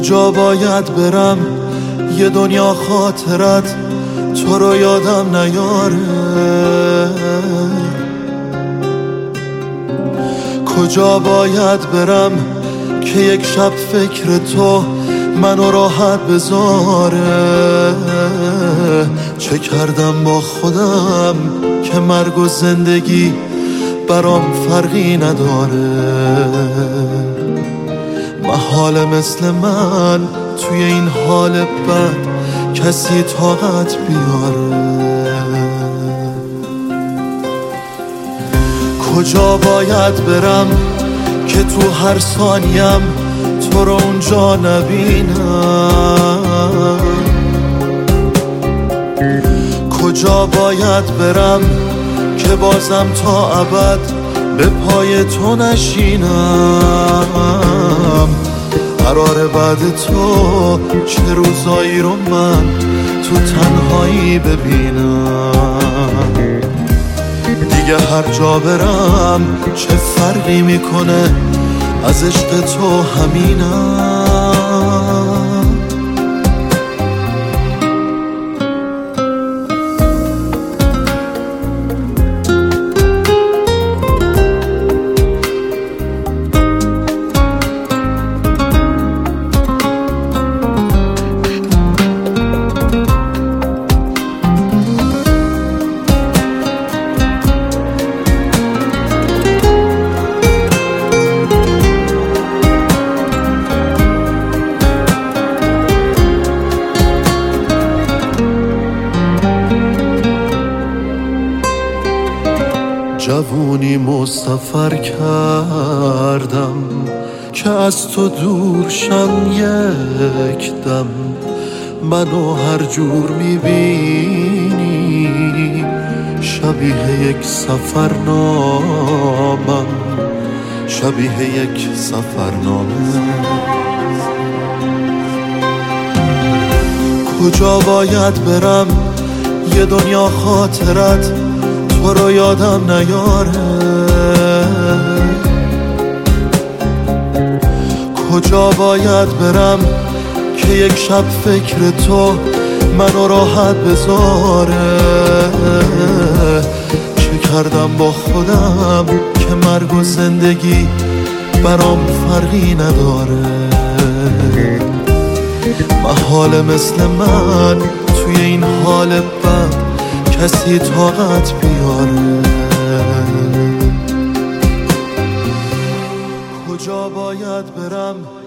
کجا باید برم یه دنیا خاطرت تو رو یادم نیاره؟ کجا باید برم که یک شب فکر تو منو راحت بذاره؟ چه کردم با خودم که مرگ و زندگی برام فرقی نداره؟ محاله مثل من توی این حال بد کسی طاقت بیاره؟ کجا باید برم که تو هر ثانیم تو رو اونجا نبینم؟ کجا باید برم که بازم تا ابد به پای تو نشینم؟ قراره بعد تو چه روزایی رو من تو تنهایی ببینم؟ دیگه هر جا برم چه فرقی میکنه، از عشق تو همینم. جوونی مسافر کردم که از تو دور شم یک دم. منو هر جور میبینی شبیه یک سفرنامم، شبیه یک سفرنامه. کجا باید برم یه دنیا خاطرت تو رو یادم نیاره؟ کجا باید برم که یک شب فکر تو منو راحت بذاره؟ چه کردم با خودم که مرگ و زندگی برام فرقی نداره؟ محاله مثل من توی این حال بد کسی طاقت بیاره؟ کجا باید برم